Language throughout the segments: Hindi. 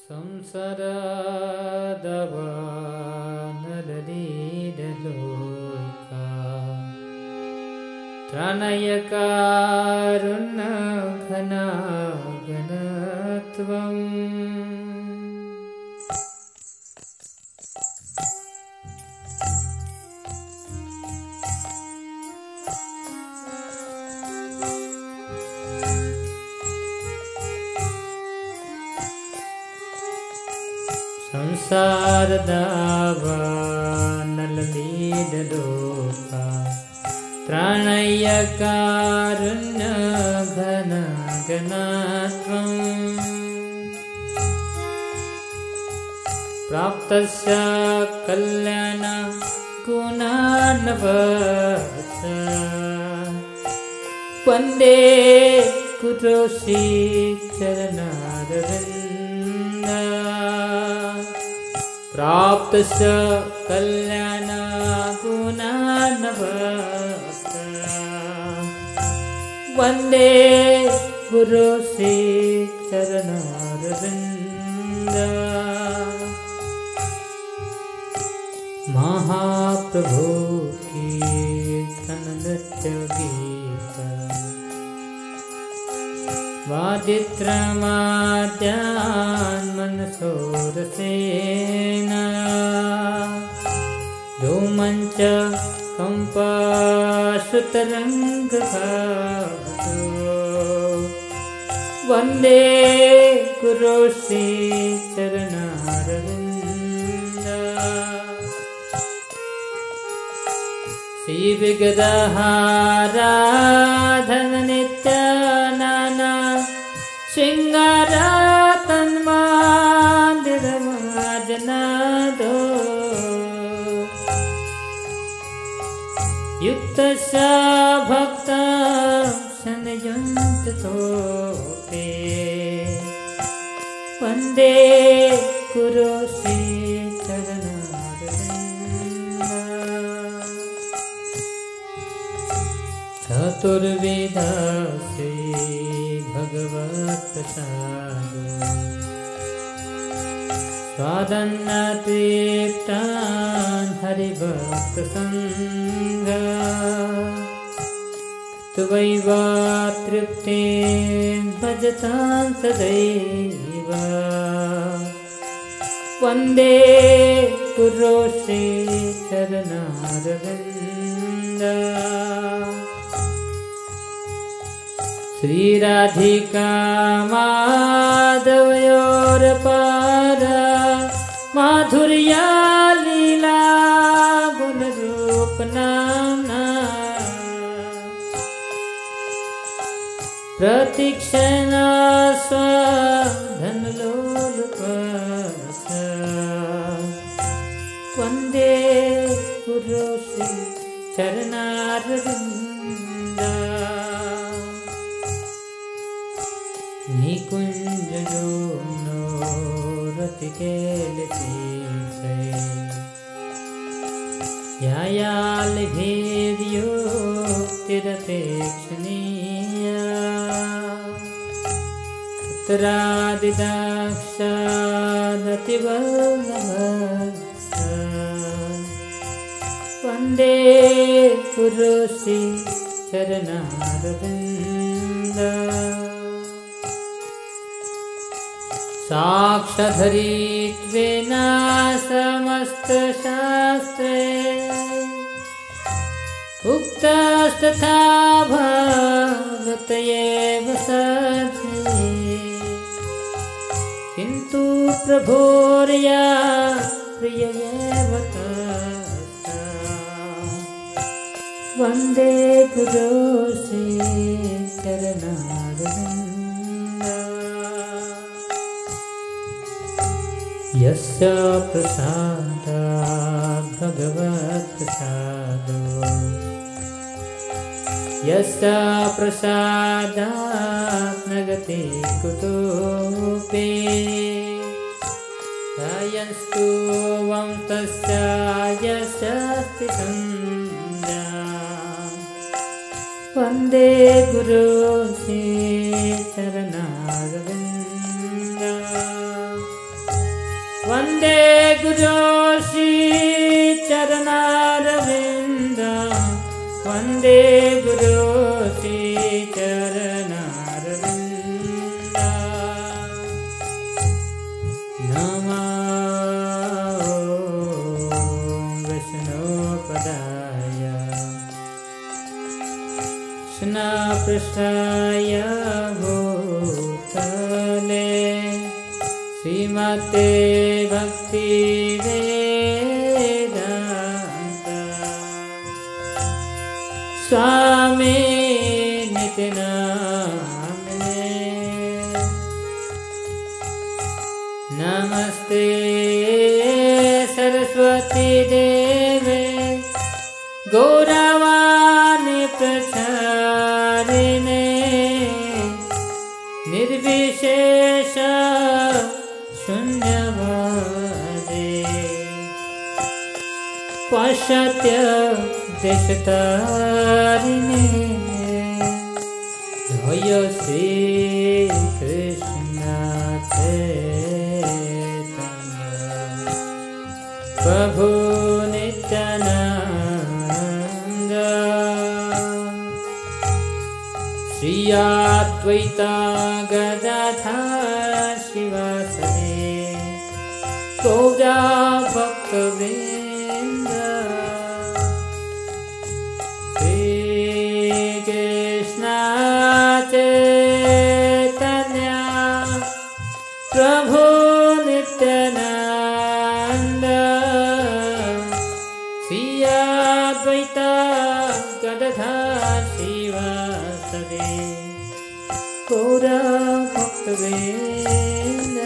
ಸಂಸಾರದವನಲಲಿದಲೋಕ ತ್ರಣಯಕಾರುಣ್ಯ ಘನಘನತ್ವಂ ಸಂಸಾರದವನಲಲಿದಲೋಕ ತ್ರಣಯಕಾರುಣ್ಯ ಘನಘನತ್ವಂ ಪ್ರಾಪ್ತಸ್ಯ ಕಲ್ಯಾಣ ಗುಣಾರ್ಣವಸ್ಯ ವಂದೇ ಕುರು ಶ್ರೀ ಚರಣಾರವಿಂದ ಪ್ರಾಪ್ತಸ್ಯ ಕಲ್ಯಾಣ ಗುಣಾರ್ಣವಸ್ಯ ವಂದೇ ಗುರು ಶ್ರೀ ಚರಣಾರವಿಂದ महाप्रभु कीर्तन नृत्य गीत वादित्रमाद्यान् मनसोरसेन धूमञ्च कम्पाश्रुतरङ्गघातो वन्दे गुरो श्री चरणारविन्द श्री विगदहाराधन नित्यानाना शृंगारा तन्मादिरमाजनादो युक्तस्य भक्ता शनयन्ततोपे वन्दे गुरो श्री चतुर्वेदा श्री भगवत् प्रसादो स्वादन्नतृप्तान् हरिभक्त संग त्वयैव तृप्तेन भजतां सदैव वन्दे गुरो श्री चरणारविन्द श्री राधिका माधवयोरपार माधुर्या लीला गुणरूप नाम्ना प्रतीक्षणा स्वधनलोलुपस्य वन्दे गुरो श्री चरणारविन्द निकुञ्जयो नो रतिकेलिते यायालिभेद्यो तिरपेक्षणीया उत्तरादिदाक्षादतिवल्लभस्य वन्दे गुरो श्री चरणारविन्द साक्षाधरित्वेन समस्तशास्त्रे उक्तस्तथा भगवत एव सति किन्तु प्रभोर्या प्रिय एव तस्य वन्दे गुरो श्री चरणारविन्द यस्य प्रसादात् भगवत् प्रसादो यस्य प्रसादात् न गति कुतोऽपि यस्तु वं तस्य यस्यास्ति संज्ञा वन्दे गुरो श्री चरणारविन्द वन्दे गुरो श्रीचरणारविन्दं वन्दे गुरो श्रीचरणारविन्दं नमो विष्णुपदाय कृष्णपृष्ठाय भूतले श्रीमते भक्तिवेदान्त स्वामी नित्यानन्दे नमस्ते सरस्वती देवे गौरवाणी प्रचारिणे निर्विशेष शून्यवादे पाश्चात्य देशतारिणे जय श्री कृष्ण चैतन्य प्रभु नित्यानंद श्री अद्वैता गदाधर शिवासदे गौरा भक्तवृंद श्री कृष्ण चैतन्य प्रभु नित्यानंद श्री अद्वैता गदाधर शिवासदे गौरा भक्तवृंद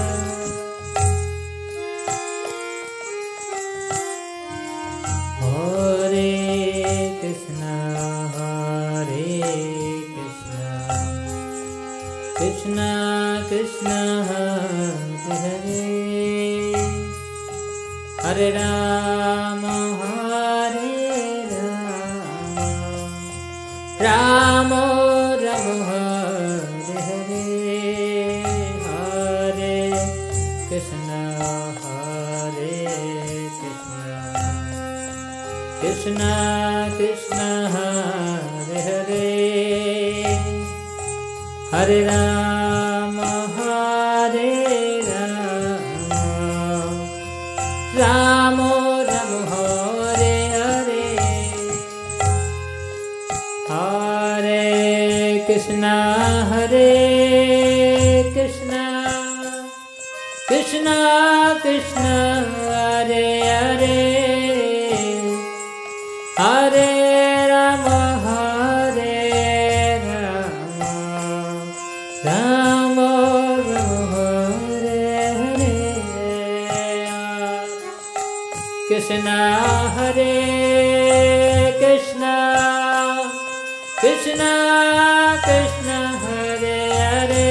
हरे Krishna Krishna Krishna Hare Hare Hare Ram Ram Ram Hare Hare Hare Krishna Krishna Krishna Hare Hare Hare Ram Ram Ram Hare Hare Hare Krishna Krishna Krishna Hare Hare Hare Ram Ram Hare Hare Krishna Krishna Krishna Krishna Hare Hare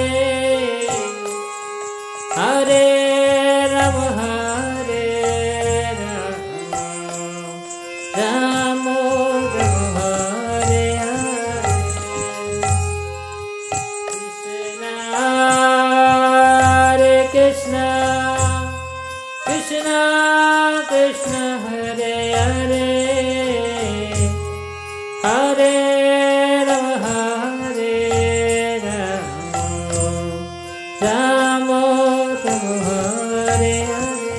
Hare Ram Ram Hare Hare Krishna Krishna Krishna Hare Hare Hare Ram Ram Hare Hare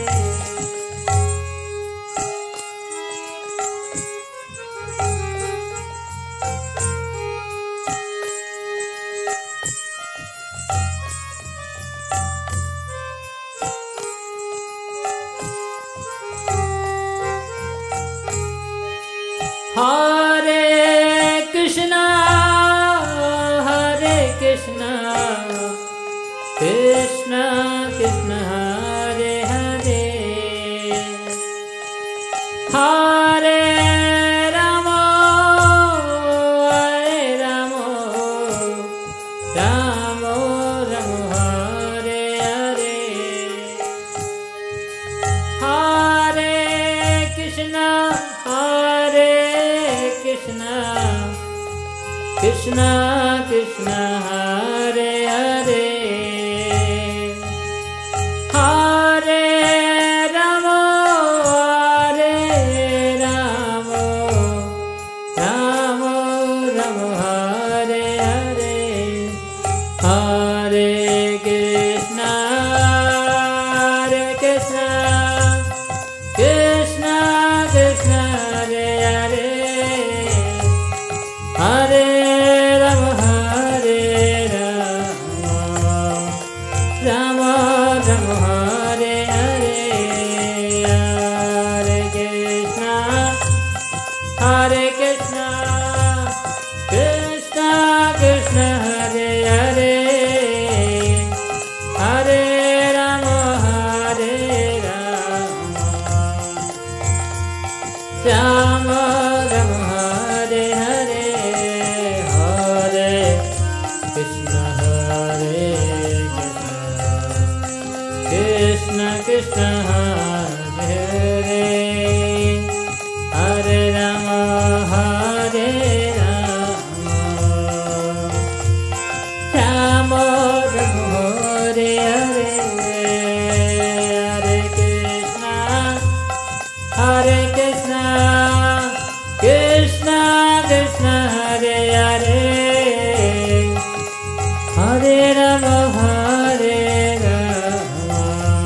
Hare Krishna Krishna Krishna Hare Hare Hare Ram Ram Hare Hare Hare Krishna Krishna Krishna Hare Hare Hare Hare Krishna Krishna Hare Hare Hare Rama Hare Rama Rama Rama Hare Hare Hare Krishna Krishna Krishna Hare Hare Hare Rama Hare Rama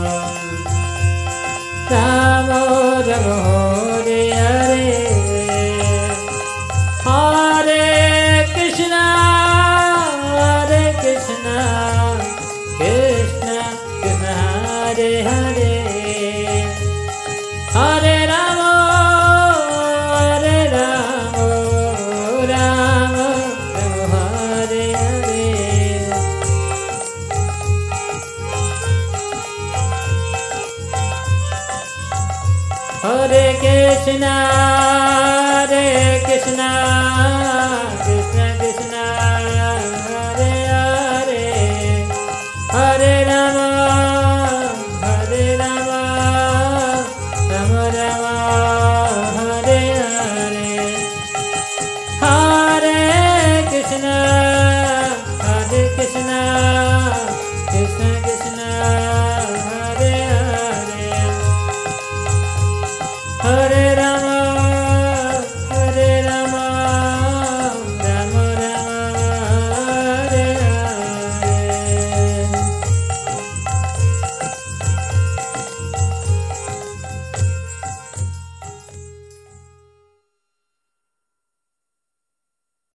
Rama Rama Hare Hare Hare Krishna Krishna Krishna Hare Hare Hare Rama Rama Hare Hare Hare Krishna Krishna